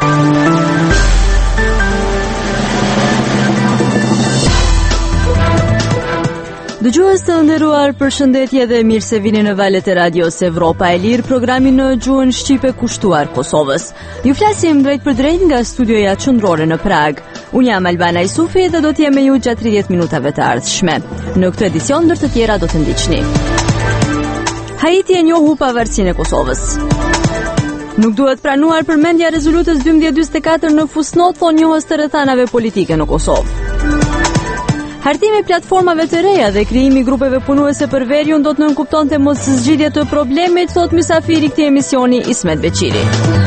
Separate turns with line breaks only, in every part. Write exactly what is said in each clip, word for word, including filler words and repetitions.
Dëgjues të nderuar, përshëndetje dhe mirë se vini në valët e radios Evropa e Lirë, programin në gjuhën shqipe kushtuar Kosovës. Ju flasim drejt për drejt nga studioja qendrore në Prag. Unë jam Albana Isufi dhe do të jem me ju gjatë tridhjetë minutave të ardhshme. Në këtë edicion ndër të tjera do të ndiqni. Haiti e njohu pavarësinë e Kosovës. Nuk duhet pranuar përmendja e rezolutës dymbëdhjetë njëzet e katër në fusnot, thonë njohës të rrethanave politike në Kosovë. Hartimi i platformave të reja dhe krijimi i grupeve punuese për veriun do të nënkuptonte mos zgjidhje të problemit, thot mysafiri i këtij emisioni Ismet Beqiri.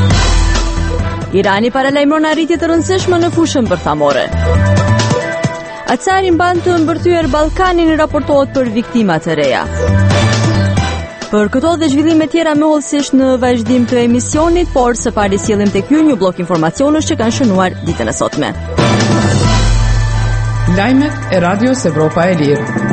Irani paralajmëron arritje të rëndësishme në fushën bërthamore. Acari mban të mbërthyer Ballkanin, raportohet për viktima të reja. Për këto dhe zhvillime tjera më hollësisht në vazhdim të emisionit, por së pari sjellim tek ju një blok informacionesh që kanë shënuar ditën e sotme.
Lajmet e radios Evropa e Lirë.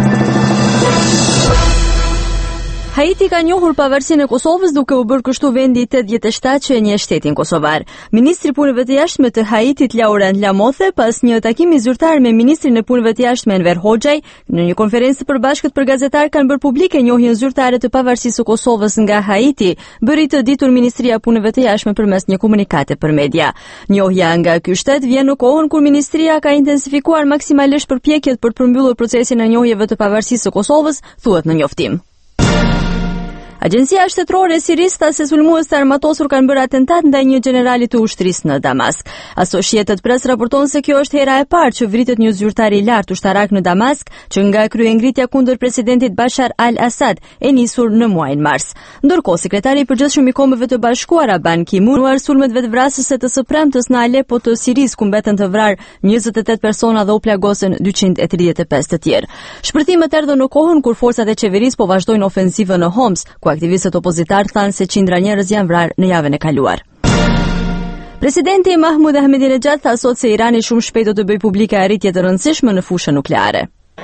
Haiti ka njohur pavarësinë e Kosovës duke u bërë kështu vendi i tetëdhjetë e shtatë që e njeh shtetin kosovar. Ministri i Punëve të Jashtme të Haitit, Laurent Lamothe, pas një takimi zyrtar me ministrin e Punëve të Jashtme Enver Hoxhaj, në një konferencë të përbashkët për gazetar kanë bërë publike njohjen zyrtare të pavarësisë së Kosovës nga Haiti, bëri të ditur Ministria e Punëve të Jashtme përmes një komunikate për media. Njohja nga ky shtet vjen në kohën kur ministria ka intensifikuar maksimalisht përpjekjet për të përmbyllur procesin e njohjeve të pavarësisë së Kosovës, thuhet në njoftim. Agjencia shtetërore e Sirisë tha se sulmues të armatosur kanë bërë atentat ndaj një generali të ushtrisë në Damask. Associated Press raporton se kjo është hera e parë që vritet një zyrtar i lartë ushtarak në Damask, që nga kryengritja kundër presidentit Bashar al-Assad e nisur në muajin mars. Ndërkohë, sekretari i përgjithshëm i Kombeve të Bashkuara Ban Ki-moon nuar sulmet vetvrasëse të së premtës në Aleppo të Sirisë, ku mbeten të vrarë njëzet e tetë persona dhe u plagosën dyqind e tridhjetë e pesë të tjerë. Shpërthimet erdhën në kohën kur forcat e qeverisë po vazhdojnë ofensivën në Homs, ku aktivistët opozitar thanë se qindra njerëz janë vrarë në javën e kaluar. Presidenti Mahmud Ahmadinejad tha sot se Irani shumë shpejt do të bëjë publike arritje të rëndësishme në fushën nukleare.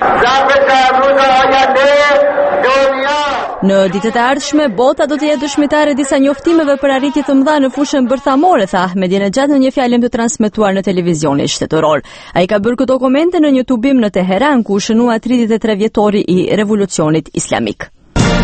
Në ditët e ardhshme, bota do të jetë dëshmitare disa njoftimeve për arritje të mëdha në fushën bërthamore, tha Ahmadinejad në një fjalëm të transmetuar në televizionin shtetëror. Ai ka bërë këto komente në një tubim në Teheran, ku u shënua tridhjetë e tre vjetori i revolucionit islamik.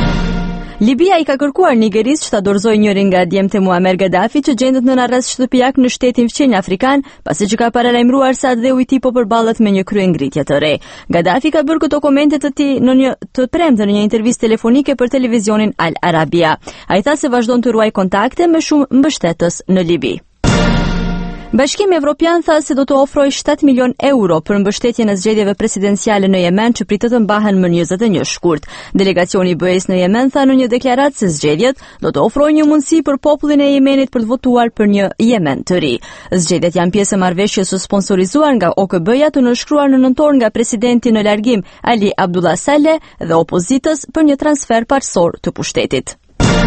Libia i ka kërkuar Nigerisë që ta dorëzojë njërin nga djemtë e Muammar Gaddafi që gjendet në arrest shtëpiak në shtetin fqinj afrikan, pasi që ka paralajmëruar se atë dhe u i tij po përballet me një kryengritje të re. Gaddafi ka bërë këto komente të tij në një të premte në një intervistë telefonike për televizionin Al Arabia. Ai tha se vazhdon të ruaj kontakte me shumë mbështetës në Libi. Bashkimi Evropian tha se do të ofrojë shtatë milion euro për mbështetjen e zgjedhjeve presidenciale në Yemen që pritet të mbahen më njëzet e një shkurt. Delegacioni i B E S në Yemen tha në një deklaratë se zgjedhjet do të ofrojnë një mundësi për popullin e Yemenit për të votuar për një Yemen të ri. Zgjedhjet janë pjesë e marrëveshjes së sponsorizuar nga O K B-ja të nënshkruar në nëntor nga presidenti në largim Ali Abdullah Saleh dhe opozitës për një transfer parsor të pushtetit.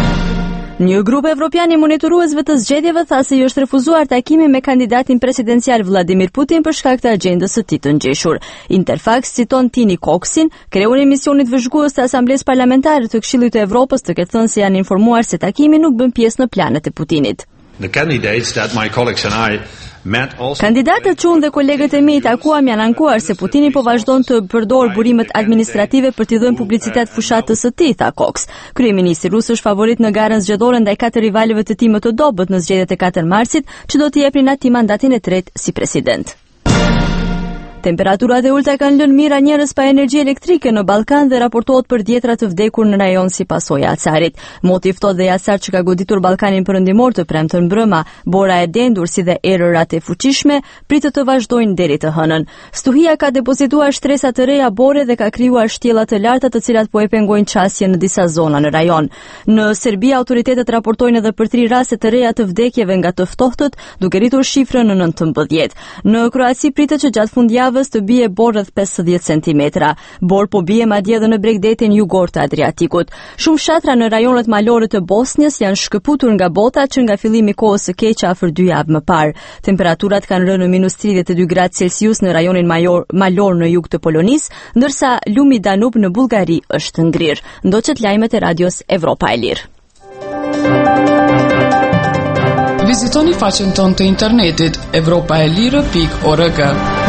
Një grup evropian i monitoruesve të zgjedhjeve tha se i është refuzuar takimi me kandidatin presidencial Vladimir Putin për shkak të agjendës së tij të ngjeshur. Interfax citon Tini Coxin, kreun e misionit vëzhgues të Asamblesë Parlamentare të Këshillit të Evropës, të ketë thënë se janë informuar se takimi nuk bën pjesë në planet e Putinit.
The candidates that my colleagues and I met also...
Kandidatët që unë dhe kolegët e mi i takuam janë ankuar se Putini po vazhdon të përdor burimet administrative për t'i dhënë publicitet fushatës së tij, tha Cox. Kryeministri rus është favorit në garën zgjedhore ndaj katër rivalëve të tij më të dobët në zgjedhjet e katër marsit, që do t'i jepnin atij mandatin e tretë si president. Temperaturat e ulta kanë lënë mijëra njerëz pa energji elektrike në Ballkan dhe raportohet për dhjetra të vdekur në rajon si pasojë e acarit. Moti i ftohtë dhe i acar që ka goditur Ballkanin perëndimor të premtën mbrëma, bora e dendur si dhe erërat e fuqishme pritet të vazhdojnë deri të hënën. Stuhia ka depozituar shtresa të reja bore dhe ka krijuar shtjella të larta të cilat po e pengojnë qasje në disa zona në rajon. Në Serbi autoritetet raportojnë edhe për tri raste të reja të vdekjeve nga të ftohtët, duke rritur shifrën në nëntëmbëdhjetë. Në Kroaci pritet që gjatë fundjavës të bie bor rreth pesëdhjetë centimetra. Bor po bie madje edhe në bregdetin jugor të Adriatikut. Shumë fshatra në rajonet malore të Bosnjës janë shkëputur nga bota që nga fillimi i kohës së keqe afër dy javë më parë. Temperaturat kanë rënë në minus tridhjetë e dy gradë Celsius në rajonin major, malor në jug të Polonisë, ndërsa lumi Danub në Bullgari është ngrirë. Ndoqet lajmet e radios Evropa e Lirë.
Vizitoni faqen tonë të internetit evropa e lirë pikë org.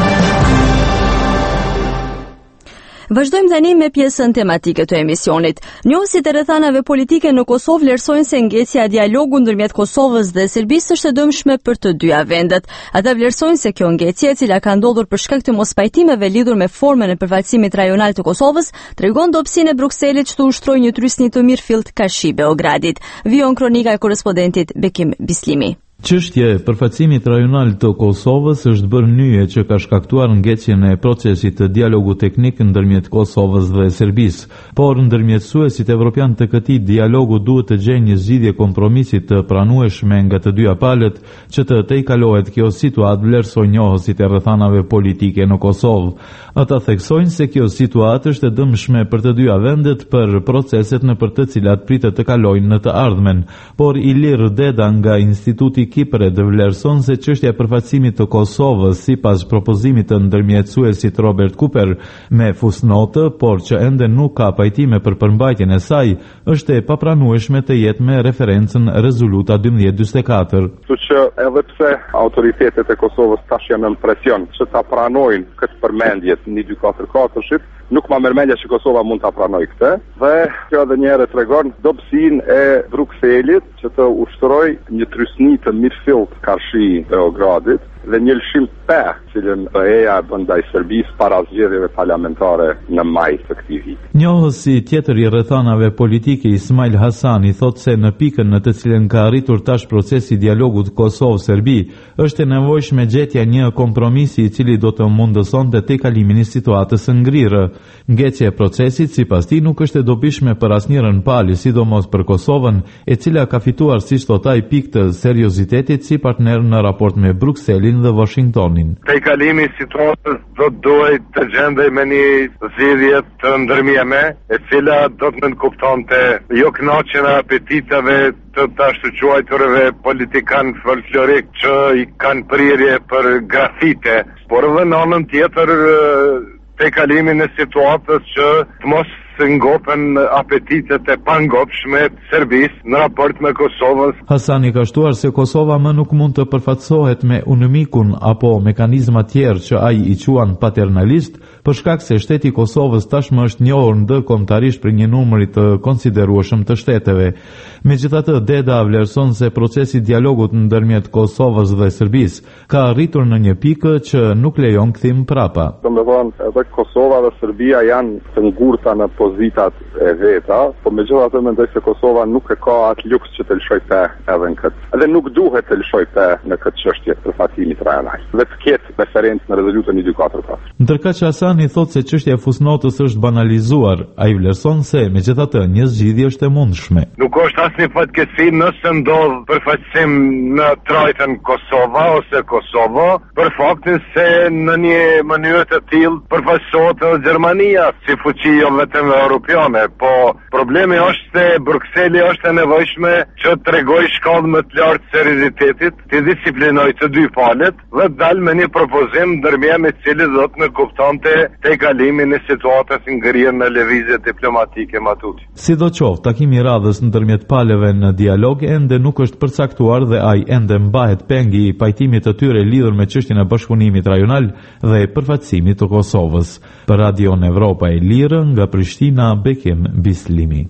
Vazhdojmë tani me pjesën tematike të emisionit. Njohësit e rrethanave politike në Kosovë vlerësojnë se ngecja e dialogut ndërmjet Kosovës dhe Serbisë është e dëmshme për të dyja vendet. Ata vlerësojnë se kjo ngecje, e cila ka ndodhur për shkak të mospajtimeve lidhur me formën e përfaqësimit rajonal të Kosovës, tregon dobësinë e Brukselit që të ushtrojë një trysni të mirëfillt Kashi Beogradit. Vijon kronika e korrespondentit Bekim Bislimi.
Çështja e përfaqësimit rajonal të Kosovës është bërë nyje që ka shkaktuar ngecjen e procesit të dialogu teknik ndërmjet Kosovës dhe Serbisë, por ndërmjetësuesit evropian të këtij dialogu duhet të gjejnë një zgjidhje kompromisi të pranueshme nga të dyja palët që të tejkalohet kjo situatë, vlerësojnë njohësit e rrethanave politike në Kosovë. Ata theksojnë se kjo situatë është e dëmshme për të dyja vendet për proceset nëpër të cilat pritet të kalojnë në të ardhmen, por Ilir Deda nga Instituti Kipre dhe vlerëson se çështja e përfaqësimit të Kosovës sipas propozimit të ndërmjetësuesit Robert Cooper me fusnotë, por që ende nuk ka pajtime për përmbajtjen e saj, është e papranueshme të jetë me referencën rezoluta dymbëdhjetë dymbëdhjetë e katër.
Kështu që edhe pse autoritetet e Kosovës tash janë në presion që ta pranojnë këtë përmendje të një dy katër katër-shit, nuk ma mërmendja që Kosova mund ta pranojë këtë, dhe kjo edhe një herë tregon dobësinë e Brukselit që të ushtrojë një trysni të mirëfillt Kashi Beogradit dhe një lëshim pe cilën B E-ja e bën ndaj Serbisë para zgjedhjeve parlamentare në maj të këtij viti.
Njohësi tjetër i rrethanave politike Ismail Hasani thotë se në pikën në të cilën ka arritur tash procesi i dialogut Kosovë-Serbi, është e nevojshme gjetja një kompromisi i cili do të mundësonte tejkalimin e situatës së ngrirë. Ngecja e procesit sipas tij nuk është e dobishme për asnjërin palë, sidomos për Kosovën, e cila ka fituar, siç thot ai, pikë të seriozitetit si partner në raport me Brukselin dhe Washingtonin.
Tejkalimi i situatës do të duhet të gjendej me një zgjidhje të ndërmjetme, e cila do të nënkuptonte jo kënaqjen e apetitave të tash quajturve politikan folklorik që i kanë prirje për grafite, por edhe në anën tjetër tejkalimin e situatës që të mos se ngopen apetitet e pangopshme të Serbisë në raport me Kosovën.
Hasani ka shtuar se Kosova më nuk mund të përfaqësohet me unëmikun apo mekanizma tjerë që ai i quan paternalist, për shkak se shteti i Kosovës tashmë është njohur ndërkombëtarisht për një numër të konsiderueshëm të shteteve. Megjithatë, Deda vlerëson se procesi i dialogut ndërmjet Kosovës dhe Serbisë ka arritur në një pikë që nuk lejon kthim prapa.
Domethënë, edhe Kosova dhe Serbia janë të ngurta në pozitat e veta, por megjithatë mendoj se Kosova nuk e ka atë luks që të lëshojë pe edhe në këtë. Edhe nuk duhet të lëshojë pe në këtë çështje të përfaqësimit rajonal. Dhe të ketë referencë në rezolutën një dy katër katër.
Ndërka që Hasani thotë se çështja e fusnotës është banalizuar, ai vlerëson se megjithatë një zgjidhje është e mundshme.
Nuk është asnjë fatkeqësi nëse ndodh përfaqësim në trajtën Kosova ose Kosovo, për faktin se në një mënyrë të tillë përfaqësohet edhe Gjermania si fuqi jo vetëm europiane, po problemi është se Brukseli është e nevojshme që të tregojë shkallë më të lartë seriozitetit, të disiplinojë të dy palët dhe të dalë me një propozim ndërmjet me cili do të nënkuptonte tejkalimin e situatës ngrirë në lëvizje diplomatike matuti.
Sidoqoftë, takimi i radhës ndërmjet palëve në dialog ende nuk është përcaktuar dhe ai ende mbahet pengi i pajtimit të tyre lidhur me çështjen e bashkëpunimit rajonal dhe përfaqësimit të Kosovës. Për Radio Evropa e Lirë nga Prishtina, Bekim Bislimi.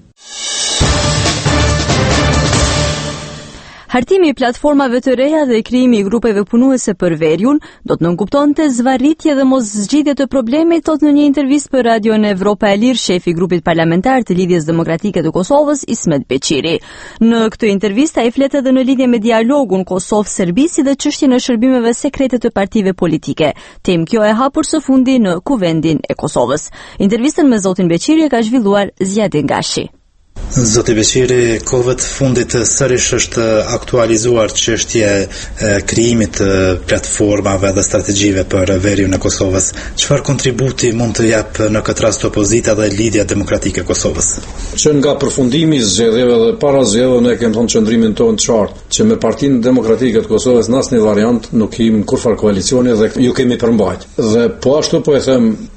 Hartimi i platformave të reja dhe krijimi i grupeve punuese për veriun do të nënkuptonte zvarritje dhe mos zgjidhje të problemit, thot në një intervistë për Radio Evropa e Lirë shefi i grupit parlamentar të Lidhjes Demokratike të Kosovës, Ismet Beqiri. Në këtë intervistë ai flet edhe në lidhje me dialogun Kosovë-Serbisë dhe çështjen e shërbimeve sekrete të partive politike. Temë kjo e hapur së fundi në Kuvendin e Kosovës. Intervistën me zotin Beqiri ka zhvilluar Zjadin Gashi.
Zoti Beqiri, kohëve të fundit sërish është aktualizuar çështja e krijimit të platformave dhe strategjive për veriun e Kosovës. Çfarë kontributi mund të jap në këtë rast opozita dhe Lidhja Demokratike e Kosovës?
Që nga përfundimi i zgjedhjeve dhe para zgjedhjeve ne kemi thënë qëndrimin tonë të qartë që me Partinë Demokratike të Kosovës në asnjë variant nuk kemi kurfar koalicioni dhe ju kemi përmbajt. Dhe po ashtu po e them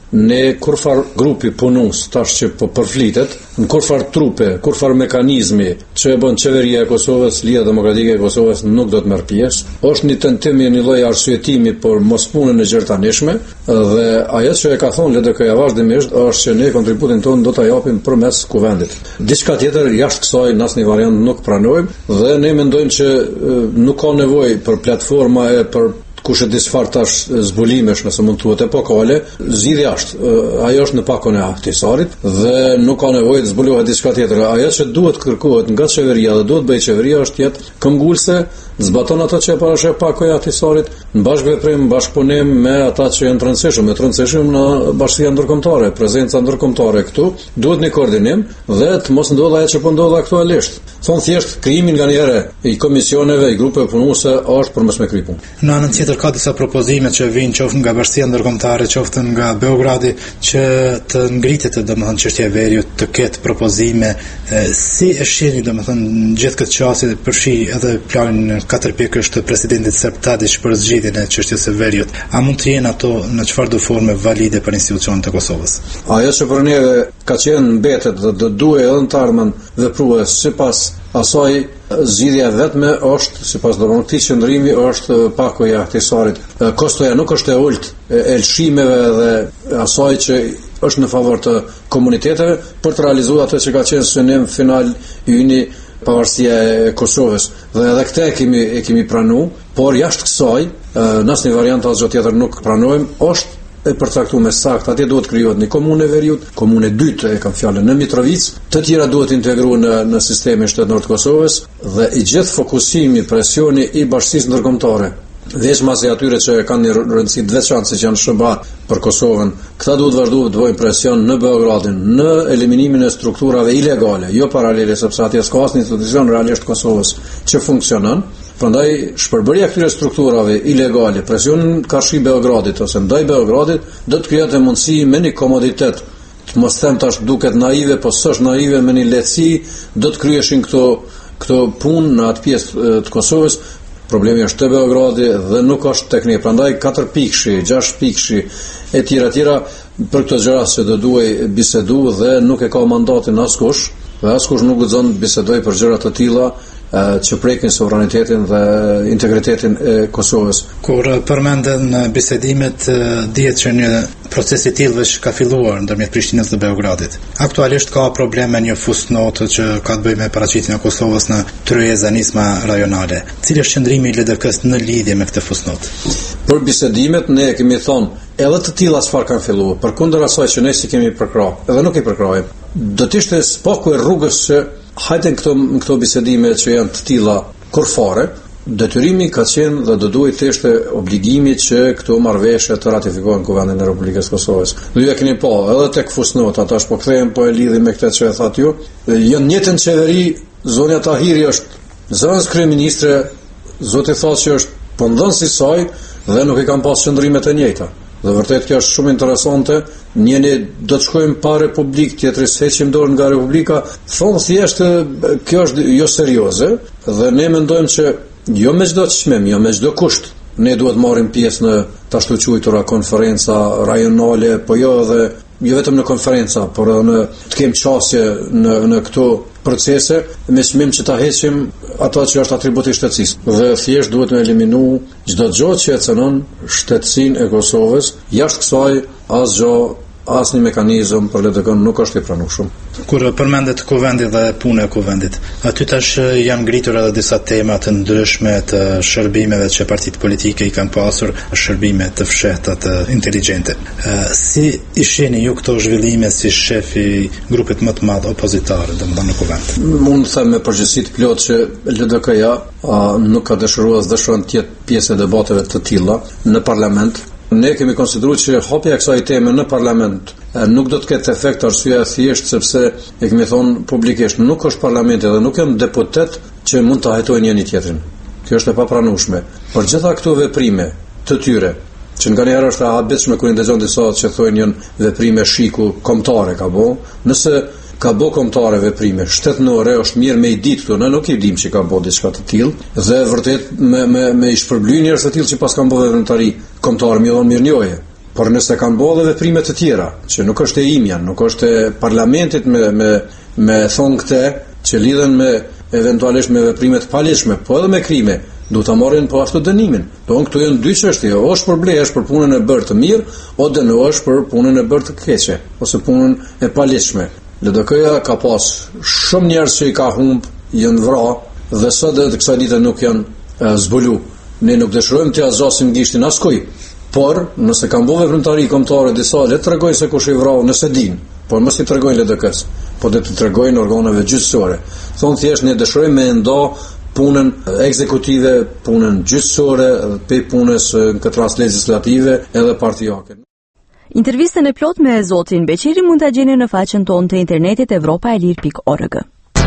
ne kurfar grupi punus tash që po përflitet, në kurfar trupe, kurfar mekanizmi që e bën qeveria e Kosovës, Liga Demokratike e Kosovës nuk do të merr pjesë. Është një tentim i një lloj arsyetimi për mos punën e gjertanishme dhe ajo që e ka thonë L D K-ja vazhdimisht është që ne kontributin tonë do ta japim përmes kuvendit. Diçka tjetër jashtë kësaj në asnjë variant nuk pranojmë dhe ne mendojmë që nuk ka nevojë për platforma e për kush e di çfarë tash zbulimesh nëse mund thuhet epokale, zgjidhja është ajo është në pakon e Ahtisarit dhe nuk ka nevojë të zbulohet diçka tjetër. Ajo që duhet kërkohet nga qeveria dhe duhet bëjë qeveria është jetë këmbgulse, zbaton ato që para sheh pakon e Ahtisarit, në bashkëveprim, bashkëpunim me ata që janë të rëndësishëm, të rëndësishëm në bashkia ndërkombëtare, prezenca ndërkombëtare këtu, duhet një koordinim dhe të mos ndodhë ajo që po ndodh aktualisht. Thon thjesht krimi nganjëherë i komisioneve, i grupeve punuese është për mos me kry punë.
Në anën tjetër ka disa propozime që vijnë qoftë nga bashkia ndërkombëtare, qoftë nga Beogradi që të ngritet domethënë çështja e veriut, të ketë propozime e, si e shihni domethënë gjithë këtë çështje përfshi edhe planin katër pikësh të presidentit Serb Tadić për zgjidhjen e çështjes së veriut. A mund të jenë ato në çfarëdo forme valide për institucionet e Kosovës?
Ajo që për neve ka qenë mbetet dhe do duhet edhe në të ardhmen veprues sipas asaj zgjidhja vetme është sipas domon këtij qendrimi është paku i Ahtisarit. Kostoja nuk është e ulët e lëshimeve dhe asaj që është në favor të komuniteteve për të realizuar atë që ka qenë synim final i yni pavarësia e Kosovës. Dhe edhe këtë e kemi e kemi pranuar, por jashtë kësaj në asnjë variant asgjë tjetër nuk pranojmë, është e përcaktuar me sakt, atje duhet krijohet një komunë e veriut, komunë e dytë e kam fjalën në Mitrovic, të tjera duhet integruar në në sistemin shtetëror të Kosovës dhe i gjithë fokusimi, presioni i bashkisë ndërkombëtare. Veç masi atyre që kanë një rëndësi të veçantë që janë S B A për Kosovën, këta duhet vazhdojnë të bëjnë presion në Beogradin, në eliminimin e strukturave ilegale, jo paralele, sepse atje s'ka asnjë institucion realisht Kosovës që funksionon. Prandaj shpërbërja këtyre strukturave ilegale, presionin karshi Beogradit ose ndaj Beogradit do të krijohet mundësi me një komoditet. Të mos them tash duket naive, po s'është naive, me një lehtësi do të kryeshin këto këto punë në atë pjesë të Kosovës. Problemi është te Beogradi dhe nuk është tek ne. Prandaj katër pikëshi, gjashtë pikëshi e tjera tjera për këto gjëra se do duaj bisedu dhe nuk e ka mandatin askush, dhe askush nuk guxon të bisedoj për gjëra të tilla që prekin sovranitetin dhe integritetin e Kosovës.
Kur përmenden bisedimet, dihet që një proces i tillë veç ka filluar ndërmjet Prishtinës dhe Beogradit. Aktualisht ka probleme një fusnotë që ka të bëjë me paraqitjen e Kosovës në tryeza nisma rajonale. Cili është qëndrimi i L D K-s në lidhje me këtë fusnotë?
Për bisedimet ne kemi thonë edhe të tilla çfarë kanë filluar, përkundër asaj që ne si kemi përkrah, edhe nuk i përkrahim. Do të ishte spaku e rrugës që hajde këto këto bisedime që janë të tilla kurfare, detyrimi ka qenë dhe do duhet të ishte obligimi që këto marrëveshje të ratifikohen në Kuvendin e Republikës Kosovës. Dhe ju e keni pa, edhe tek fusnota, tash po kthehen po e lidhim me këtë që e thatë ju. Janë njëjtën qeveri, Zonja Tahiri është zëvendës kryeministre, zoti thotë që është po nxënës i saj dhe nuk i kanë pas qëndrimet e njëjta. Dhe vërtet kjo është shumë interesante. Njëri do të shkojmë pa Republikë, tjetri heqim dorën nga Republika. Thonë thjesht kjo është jo serioze dhe ne mendojmë që jo me çdo çmim, jo me çdo kusht ne duhet marrim pjesë në të ashtu quajtura konferenca rajonale, po jo edhe jo vetëm në konferenca, por edhe në të kem qasje në në këto procese me çmim që ta heqim ato që është atributi i shtetësisë. Dhe thjesht duhet të eliminu çdo gjë që e cënon shtetësinë e Kosovës. Jashtë kësaj asgjë, asnjë mekanizëm për L D K-n nuk është i pranueshëm.
Kur përmendet kuvendi dhe puna e kuvendit, aty tash janë ngritur edhe disa tema të ndryshme të shërbimeve që partitë politike i kanë pasur, shërbime të fshehta të inteligjente. Si i shihni ju këto zhvillime si shef i grupit më të madh opozitar, domethënë në kuvend?
Mund të them me përgjegjësi të plotë që L D K-ja nuk ka dëshiruar as dëshiron të jetë pjesë e debateve të tilla në parlament. Ne kemi konsideruar që hapja e kësaj teme në parlament nuk do të ketë efekt, arsyeja thjesht sepse e kemi thonë publikisht, nuk është parlamenti dhe nuk jam deputet që mund të hajtojnë njëri tjetrin. Kjo është e papranueshme. Por gjitha këto veprime të tyre, që nganjëherë është e habitshme kur i dëgjon disa që thonë janë veprime shiku kombëtare ka bë, nëse ka bë kombëtare veprime shtetënore, është mirë me i ditë këtu, ne nuk i dim që ka bë diçka të tillë dhe vërtet me me me i shpërblyj njerëz të tillë që pas kanë bërë veprimtari kombëtare, më vonë mirë njohje. Por nëse kanë bërë edhe veprime të tjera, që nuk është e imja, nuk është e parlamentit me me me thon këtë, që lidhen me eventualisht me veprime të paligjshme, po edhe me krime, duhet ta marrin po ashtu dënimin. Do këtu janë dy çështje, ose për blesh për punën e bërë të mirë, o dënohesh për punën e bërë të keqe, ose punën e paligjshme. L D K-ja ka pas shumë njerëz që i ka humb, janë vrarë dhe sot edhe të kësaj dite nuk janë zbulu. Ne nuk dëshirojmë të azosim gishtin askujt, por nëse kanë bërë veprimtari kombëtare disa le të tregojnë se kush i vrau nëse din, por mos i tregojnë L D K-s, po do të tregojnë organeve gjyqësore. Thonë thjesht ne dëshirojmë me ndo punën ekzekutive, punën gjyqësore, pe punës në këtë rast legislative edhe partijake.
Intervistën e plot me zotin Beqiri mund ta gjeni në faqen tonë të internetit evropaelir pikë org.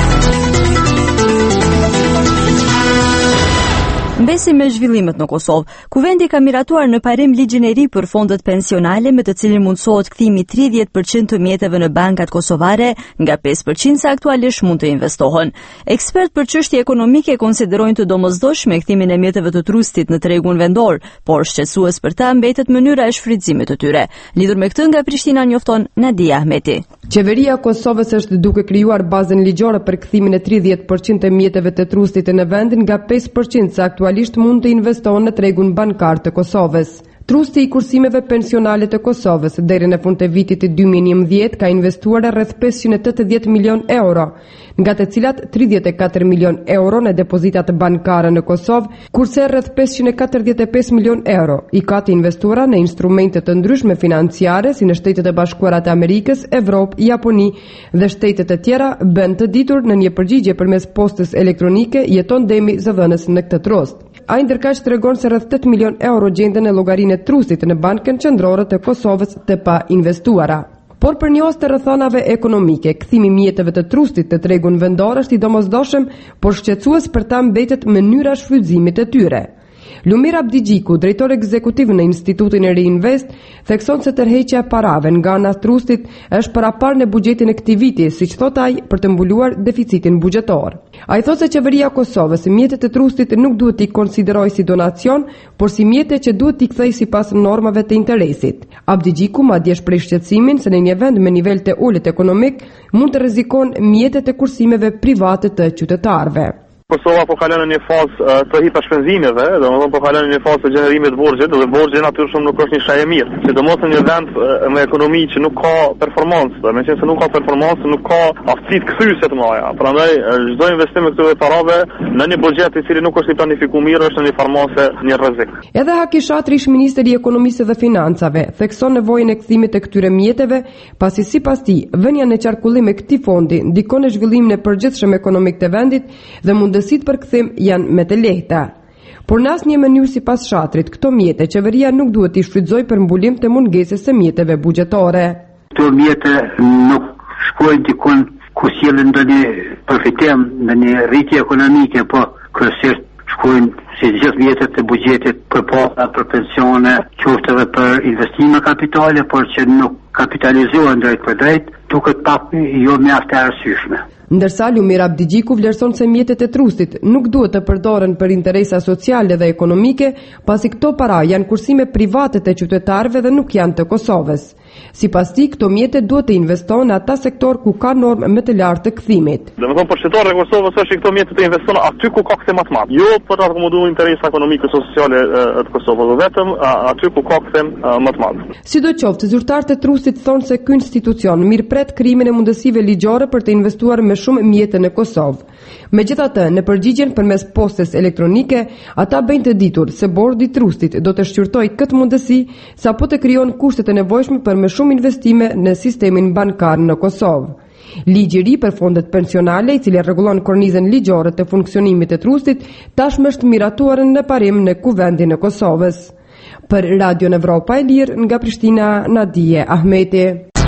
Mbesim me zhvillimet në Kosovë. Kuvendi ka miratuar në parim ligjin e ri për fondet pensionale me të cilin mundsohet kthimi tridhjetë përqind të mjeteve në bankat kosovare nga pesë përqind sa aktualisht mund të investohen. Ekspert për çështje ekonomike konsiderojnë të domosdoshme kthimin e mjeteve të trustit në tregun vendor, por shqetësues për ta mbetet mënyra e shfrytëzimit të tyre. Lidhur me këtë nga Prishtina njofton Nadia Ahmeti.
Qeveria e Kosovës është duke krijuar bazën ligjore për kthimin e tridhjetë përqind të mjeteve të trustit në vendin nga pesë përqind sa aktualisht mund të investohen në tregun bankar të Kosovës. Trusti i kursimeve pensionale të Kosovës deri në fund të vitit dy mijë e njëmbëdhjetë ka investuar rreth pesëqind e tetëdhjetë milion euro, nga të cilat tridhjetë e katër milion euro në depozitat bankare në Kosovë, kurse rreth pesëqind e katërdhjetë e pesë milion euro i ka të investuara në instrumente të ndryshme financiare si në Shtetet e Bashkuara të Amerikës, Evropë, Japoni dhe shtetet e tjera, bën të ditur në një përgjigje përmes postës elektronike jeton Demi zëdhënës në këtë trust. Ai ndërkaq tregon se rreth tetë milion euro gjenden në llogarinë e trustit në Bankën Qendrore të Kosovës të pa investuara. Por për një os të rrethonave ekonomike, kthimi mjeteve të trustit të tregun vendor është i domosdoshëm, por shqetësues për ta mbetet mënyra shfrytëzimit të tyre. Lumir Abdigjiku, drejtor ekzekutiv në Institutin e Reinvest, thekson se tërheqja e parave nga ana e trustit është parapar në buxhetin e këtij viti, siç thot ai, për të mbuluar deficitin buxhetor. Ai thotë se qeveria e Kosovës mjetet e trustit nuk duhet t'i konsiderojë si donacion, por si mjete që duhet t'i kthejë sipas normave të interesit. Abdigjiku madje shpreh shqetësimin se në një vend me nivel të ulët ekonomik mund të rrezikojnë mjetet e kursimeve private të qytetarëve.
Kosova po kalon në një fazë uh, të hipershpenzimeve, domethënë po kalon në një fazë të gjenerimit të borxhit, dhe borxhi natyrisht nuk është një shaj e mirë. Sidomos në një vend uh, me ekonomi që nuk ka performancë, dhe meqense nuk ka performancë, nuk ka aftësi kthyese të mëdha. Prandaj çdo investim me këto parave në një buxhet i cili nuk është i planifikuar mirë është në një farmase një rrezik. Edhe
Haki Shatri, ish ministri i Ekonomisë dhe Financave, thekson nevojën e kthimit të këtyre mjeteve, pasi sipas tij, vënia në qarkullim e këtij fondi ndikon në zhvillimin e përgjithshëm ekonomik të vendit dhe mundësitë për kthim janë me të lehta. Por në asnjë mënyrë sipas Shatrit, këto mjete qeveria nuk duhet t'i shfrytëzojë për mbulim të mungesës së mjeteve buxhetore.
Këto mjete nuk shkojnë dikun ku sjellin ndonjë përfitim, ndonjë rritje ekonomike, po kryesisht shkojnë si gjithë mjetet e buxhetit për pata, për pensione, qoftë edhe për investime kapitale, por që nuk kapitalizohen drejt për drejt, duket pak jo mjaft e arsyeshme.
Ndërsa Lumir Abdigjiku vlerëson se mjetet e trustit nuk duhet të përdoren për interesa sociale dhe ekonomike, pasi këto para janë kursime private të qytetarëve dhe nuk janë të Kosovës. Sipas tij, këto mjete duhet të investohen në ata sektor ku ka normë më të lartë të kthimit.
Domethënë për qytetarët e Kosovës është që këto mjete të investohen aty ku ka kthim më të madh, jo për të akomoduar interesa ekonomike sociale të Kosovës, vetëm aty ku ka kthim më të madh.
Sidoqoftë, zyrtarët e trustit thonë se ky institucion mirëpret krijimin e mundësive ligjore për të investuar me shumë mjete në Kosovë. Megjithatë, në përgjigjen përmes postës elektronike, ata bëjnë të ditur se bordi i trustit do të shqyrtojë këtë mundësi sapo të krijon kushtet e nevojshme për më shumë investime në sistemin bankar në Kosovë. Ligji i ri për fondet pensionale, i cili rregullon kornizën ligjore të funksionimit të trustit, tashmë është miratuar në parim në Kuvendin e Kosovës. Për Radio Evropa e Lirë nga Prishtina, Nadia Ahmeti.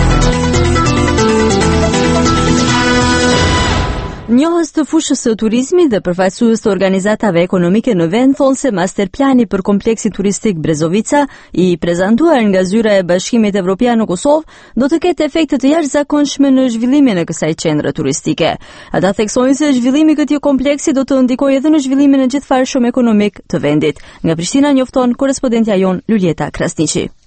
Njohës të fushës së turizmit dhe përfaqësues të organizatave ekonomike në vend thonë se masterplani për kompleksin turistik Brezovica, i prezantuar nga zyra e Bashkimit Evropian në Kosovë, do të ketë efekte të jashtëzakonshme në zhvillimin e kësaj qendre turistike. Ata theksojnë se zhvillimi i këtij kompleksi do të ndikojë edhe në zhvillimin e gjithëfarshëm ekonomik të vendit. Nga Prishtina njofton korrespondentja jon Lulieta Krasniqi.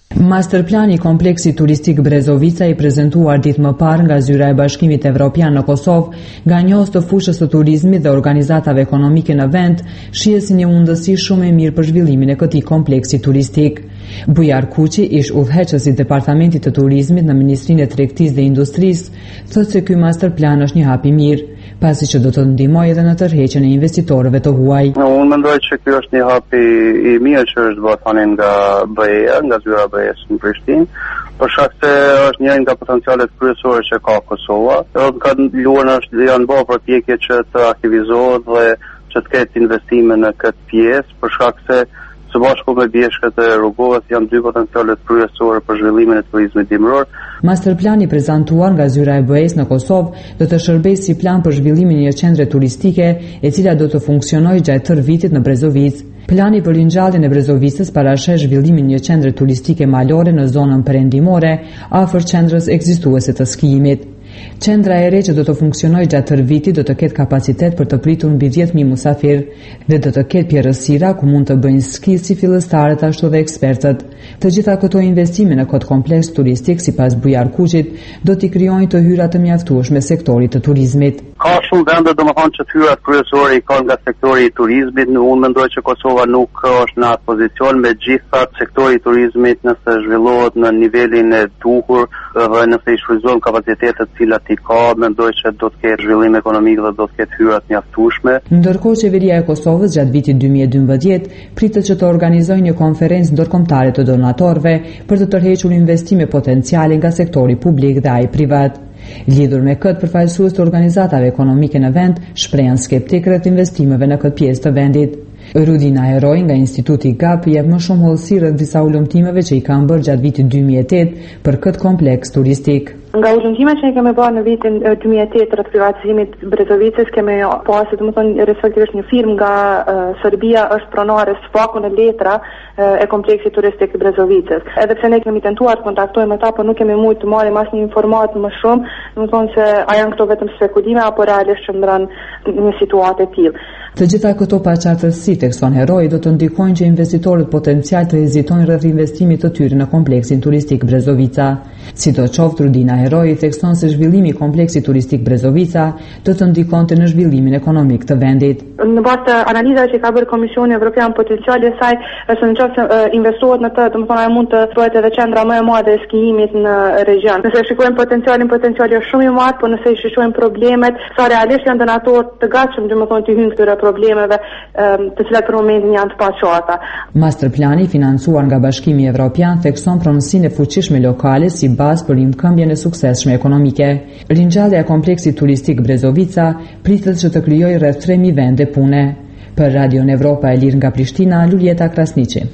Masterplani i kompleksit turistik Brezovica i prezentuar ditë më parë nga Zyra e Bashkimit Evropian në Kosovë nga njohës të fushës së turizmit dhe organizatave ekonomike në vend, shihet si një mundësi shumë e mirë për zhvillimin e këtij kompleksi turistik. Bujar Kuqi, ish udhëheqës i Departamentit të Turizmit në Ministrinë e Tregtisë dhe Industrisë, thotë se ky masterplan është një hap i mirë, pasi që do të ndihmojë edhe në tërheqjen e investitorëve të huaj.
Unë mendoj që ky është një hap i, i mirë që është bërë tani nga B E-ja, nga Zyra B E-s në Prishtinë, për shkak se është një nga potencialet kryesore që ka Kosova. Edhe ka luan është janë bërë përpjekje që të aktivizohet dhe që të ketë investime në këtë pjesë, për shkak se së bashku me bjeshkët e rrugovat janë dy potencialet kryesore për zhvillimin e turizmit dimror.
Masterplani prezantuar nga Zyra e B E-s në Kosovë do të shërbejë si plan për zhvillimin e një qendre turistike e cila do të funksionojë gjatë tërë vitit në Brezovicë. Plani për ringjalljen e Brezovicës parasheh zhvillimin e një qendre turistike malore në zonën perëndimore afër qendrës ekzistuese të skijimit. Qendra e re që do të funksionojë gjatë tërë vitit do të ketë kapacitet për të pritur mbi dhjetë mijë musafir dhe do të ketë pjerësira ku mund të bëjnë ski si fillestarët ashtu dhe ekspertët. Të gjitha këto investime në këtë kompleks turistik, sipas Bujar Kuqit, do t'i krijojnë të hyra të mjaftueshme sektorit të turizmit.
Ka shumë vende domethënë që hyrat kryesore i kanë nga sektori i turizmit. Unë mendoj që Kosova nuk është në atë pozicion, megjithatë sektori i turizmit nëse zhvillohet në nivelin e duhur dhe nëse i shfrytëzon kapacitetet cilat i ka, mendoj që do të ketë zhvillim ekonomik dhe do të ketë hyra të mjaftueshme.
Ndërkohë qeveria e Kosovës gjatë vitit dy mijë e dymbëdhjetë pritet që të organizojë një konferencë ndërkombëtare të donatorëve për të tërhequr investime potenciale nga sektori publik dhe ai privat. Lidhur me këtë, përfaqësues të organizatave ekonomike në vend shprehen skeptik rreth investimeve në këtë pjesë të vendit. Rudina Heroj nga Instituti Gap jep më shumë hollësi rreth disa ulëmtimeve që i kanë bërë gjatë vitit dy mijë e tetë për këtë kompleks turistik.
Nga ulëmtimet që ne kemi bërë në vitin dy mijë e tetë rreth privatizimit Brezovicës, kemi pasur domethënë respektivisht një firmë nga uh, Serbia është pronare sfakun e letra uh, e kompleksit turistik të Brezovicës. Edhe pse ne kemi tentuar të kontaktojmë ata, por nuk kemi mujt të marrim asnjë informatë më shumë, domethënë se a janë këto vetëm spekulime apo realisht qëndron një situatë e tillë.
Të gjitha këto paqartësi tekson Heroi do të ndikojnë që investitorët potencial të hezitojnë rreth investimit të tyre në kompleksin turistik Brezovica. Sidoqoftë, Rudina Heroi thekson se zhvillimi i kompleksit turistik Brezovica do të ndikonte në zhvillimin ekonomik të vendit.
Në bazë të analizave që ka bërë Komisioni Evropian, potenciali i saj është nëse uh, investohet në të, domethënë ai mund të bëhet edhe qendra më e madhe e skijimit në regjion. Nëse shikojmë potencialin, potenciali është shumë i madh, por nëse i shishojmë problemet, sa realisht janë donatorë të gatshëm, domethënë të hyjnë këtyre problemeve um, të cilat për momentin janë të paqarta.
Masterplani financuar nga Bashkimi Evropian thekson pronësinë e fuqishme lokale si bazë për rikëmbjen e suksesshme ekonomike. Ringjallja e kompleksit turistik Brezovica pritet që të krijojë rreth tre mijë vende pune. Për Radion Evropa e Lirë nga Prishtina, Luljeta Krasniqi.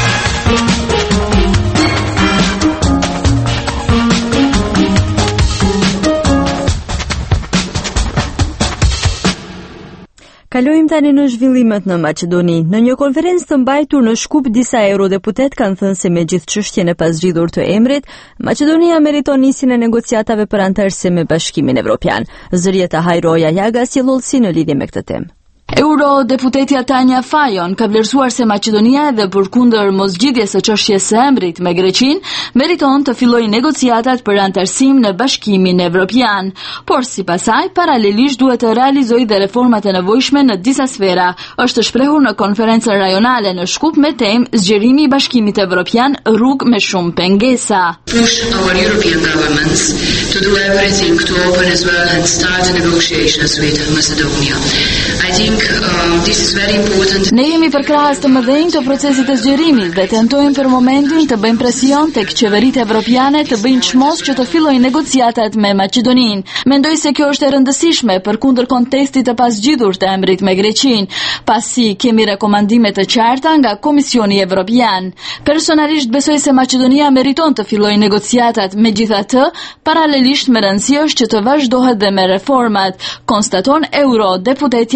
Kalojmë tani në zhvillimet në Maqedoni. Në një konferencë të mbajtur në Shkup, disa eurodeputet kanë thënë se me gjithë çështjen e pasgjidhur të emrit, Maqedonia meriton nisjen e negociatave për anëtarësi me Bashkimin Evropian. Zërieta Hajroja Jaga sjell ullësi në lidhje me këtë temë.
Eurodeputetja Tanja Fajon ka vlerësuar se Maqedonia edhe përkundër mosgjidhjes së çështjes së emrit me Greqinë, meriton të fillojë negociatat për anëtarësim në Bashkimin Evropian, por sipas saj paralelisht duhet të realizojë dhe reformat e nevojshme në disa sfera. Është shprehur në konferencën rajonale në Shkup me temë Zgjerimi i Bashkimit Evropian, rrugë me shumë pengesa.
Push our European governments to do everything to open as well and start negotiations with Macedonia. I think Um, this is very important.
Ne jemi përkrahas të mëdhenj të procesit të zgjerimit dhe tentojmë për momentin të bëjmë presion tek qeveritë evropiane të bëjnë çmos që të fillojnë negociatat me Maqedoninë. Mendoj se kjo është e rëndësishme përkundër kontekstit të pasgjidhur të emrit me Greqinë, pasi kemi rekomandime të qarta nga Komisioni Evropian. Personalisht besoj se Maqedonia meriton të fillojë negociatat, megjithatë, paralelisht me rëndësi është që të vazhdohet dhe me reformat, konstaton eurodeputetja Tanja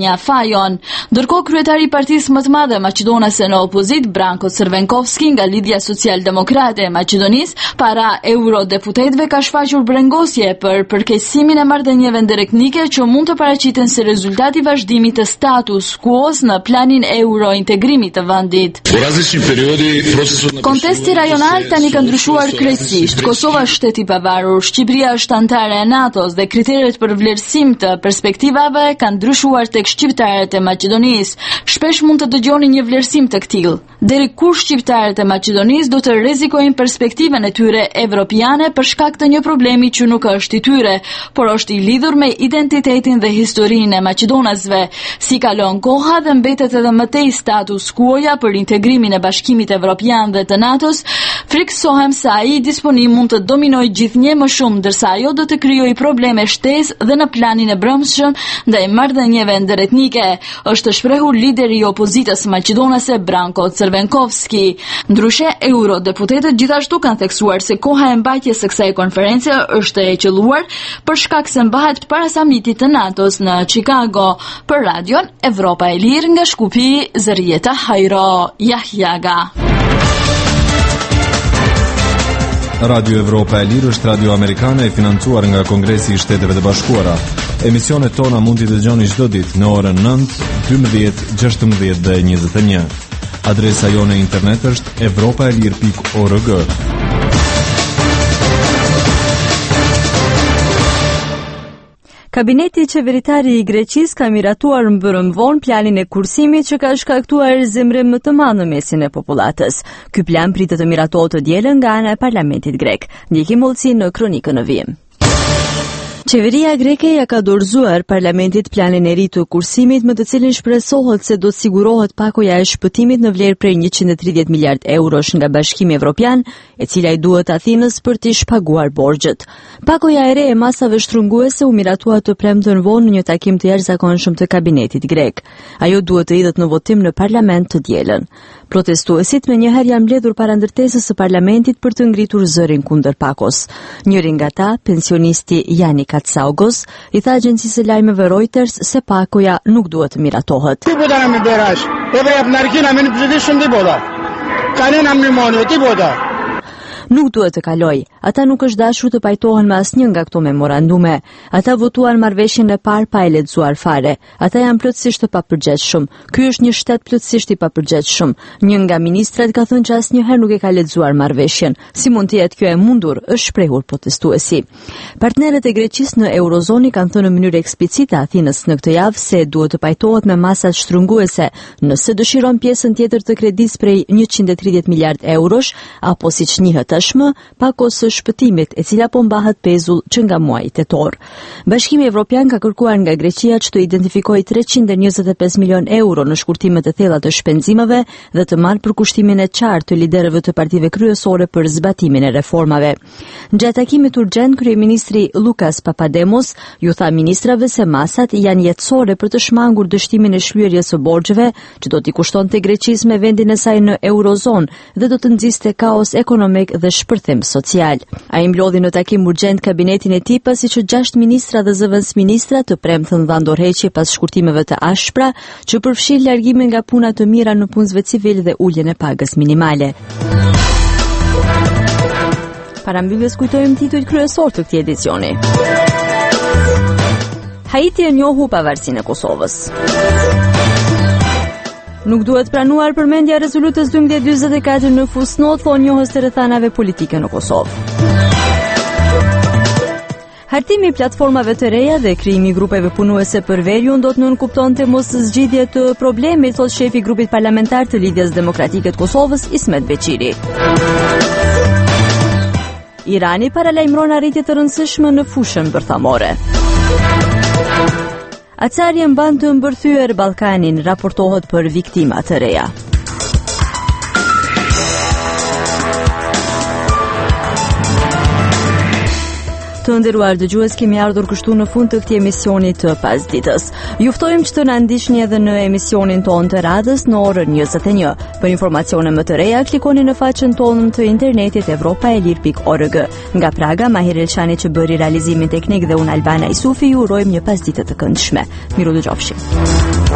Tanja Fajon. Ndërkohë kryetari i partisë më të madhe maqedonase në opozit, Branko Crvenkovski nga Lidhja Social-Demokrate e Maqedonisë, para eurodeputetëve ka shfaqur brengosje për përkeqësimin e marrëdhënieve ndërkombëtare që mund të paraqiten si rezultat i vazhdimit të status quo-s në planin euro-integrimit të vendit. Kontesti rajonal tani ka ndryshuar krejtësisht. Kosova është shtet i pavarur, Shqipëria është anëtare e NATO-s dhe kriteret për vlerësim të perspektivave kanë ndryshuar tek shqiptarët e Maqedonisë. Shpesh mund të dëgjoni një vlerësim të këtill. Deri kur shqiptarët e Maqedonisë do të rrezikojnë perspektiven e tyre evropiane për shkak të një problemi që nuk është i tyre, por është i lidhur me identitetin dhe historinë e maqedonasve. Si kalon koha dhe mbetet edhe më tej status quo-ja për integrimin e Bashkimit Evropian dhe të NATO-s, friksohem se ai i disponim mund të dominojë gjithnjë më shumë, ndërsa ajo do të krijojë probleme shtesë dhe në planin e brendshëm ndaj marrëdhënieve ndëretnike, është shprehur lideri i opozitës maqedonase Branko Crvenkovski. Ndryshe, eurodeputetët gjithashtu kanë theksuar se koha e mbajtjes së kësaj konference është e qelluar për shkak se mbahet para samitit të NATO-s në Chicago. Për radion Evropa e Lirë nga Shkupi, Zërieta Hajro Jahjaga.
Radio Evropa e Lirë është radio amerikane e financuar nga Kongresi i Shteteve të Bashkuara. Emisionet tona mund t'i dëgjoni çdo ditë në orën nëntë, dymbëdhjetë, gjashtëmbëdhjetë dhe njëzet e një. Adresa jone e internet është evropaelir pikë org.
Kabineti qeveritari i Greqisë ka miratuar mbërëm vonë planin e kursimit që ka shkaktuar zemrim më të madh në mesin e popullatës. Ky plan pritet të miratohet të dielën nga ana e parlamentit grek. Ndjekim Mollësin në kronikën në vijim. Qeveria greke ja ka dorëzuar parlamentit planin e ri të kursimit me të cilin shpresohet se do të sigurohet pakoja e shpëtimit në vlerë prej njëqind e tridhjetë miliard eurosh nga Bashkimi Evropian, e cila i duhet Athinës për t'i shpaguar borxhet. Pakoja e re e masave shtrënguese u miratua të premten vonë në një takim të jashtëzakonshëm të kabinetit grek. Ajo duhet të hidhet në votim në parlament të dielën. Protestuesit me njëherë janë mbledhur para ndërtesës së parlamentit për të ngritur zërin kundër pakos. Njëri nga ta, pensionisti Jani Katsaugos, i tha agjencisë së lajmeve Reuters se pakoja nuk duhet të miratohet.
Τίποτα να μην περάσει. Έπρεπε από την αρχή να μην ψηφίσουν τίποτα. Κανένα μνημόνιο, τίποτα.
Nuk duhet të kaloj. Ata nuk është dashur të pajtohen me asnjë nga këto memorandume. Ata votuan marrëveshjen e parë pa e lexuar fare. Ata janë plotësisht të papërgjegjshëm. Ky është një shtet plotësisht i papërgjegjshëm. Një nga ministrat ka thënë që asnjëherë nuk e ka lexuar marrëveshjen. Si mund të jetë kjo e mundur? Është shprehur protestuesi. Partnerët e Greqisë në eurozoni kanë thënë në mënyrë eksplicite Athinës në këtë javë se duhet të pajtohet me masat shtrënguese nëse dëshiron pjesën tjetër të kredisë prej njëqind e tridhjetë miliard eurosh, apo siç njihet tashmë, pakos së shpëtimit, e cila po mbahet pezull që nga muaji tetor. Bashkimi Evropian ka kërkuar nga Greqia që të identifikojë treqind e njëzet e pesë milion euro në shkurtimet e thella të shpenzimeve dhe të marrë përkushtimin e qartë të liderëve të partive kryesore për zbatimin e reformave. Gjatë takimit urgjent, kryeministri Lukas Papademos ju tha ministrave se masat janë jetësore për të shmangur dështimin e shlyerjes së borxheve, që do t'i kushtonte Greqisë me vendin e saj në eurozonë dhe do të nxiste kaos ekonomik dhe shpërthim social. Ai mblodhi në takim urgjent kabinetin e tij pasi që gjashtë ministra dhe zëvendës ministra të premtën dhan dorëheqje pas shkurtimeve të ashpra që përfshin largimin nga puna të mira në punësve civil dhe uljen e pagës minimale. Parambylljes kujtojmë titujt kryesor të këtij edicioni. Haiti e njohu pavarësinë e Kosovës. Nuk duhet pranuar përmendja e rezolutës dymbëdhjetë dyzet e katër në fusnot, thonë njohës të rrethanave politike në Kosovë. Hartimi i platformave të reja dhe krijimi i grupeve punuese për veriun do të nënkuptonte mos zgjidhje të problemit, thotë shefi i grupit parlamentar të Lidhjes Demokratike të Kosovës, Ismet Beqiri. Irani paralajmëron arritje të rëndësishme në fushën bërthamore. Acarje mban të mbërthyer Ballkanin, raportohet për viktima të reja. Të nderuar dëgjues, kemi ardhur kështu në fund të këtij emisioni të pasdites. Ju ftojmë që të na ndiqni edhe në emisionin tonë të radhës në orën njëzet e një. Për informacione më të reja, klikoni në faqen tonë të internetit evropaelir pikë org. Nga Praga, Mahir Elçani që bëri realizimin teknik dhe unë Albana Isufi ju urojmë një pasditë të këndshme. Miru dëgjofshi.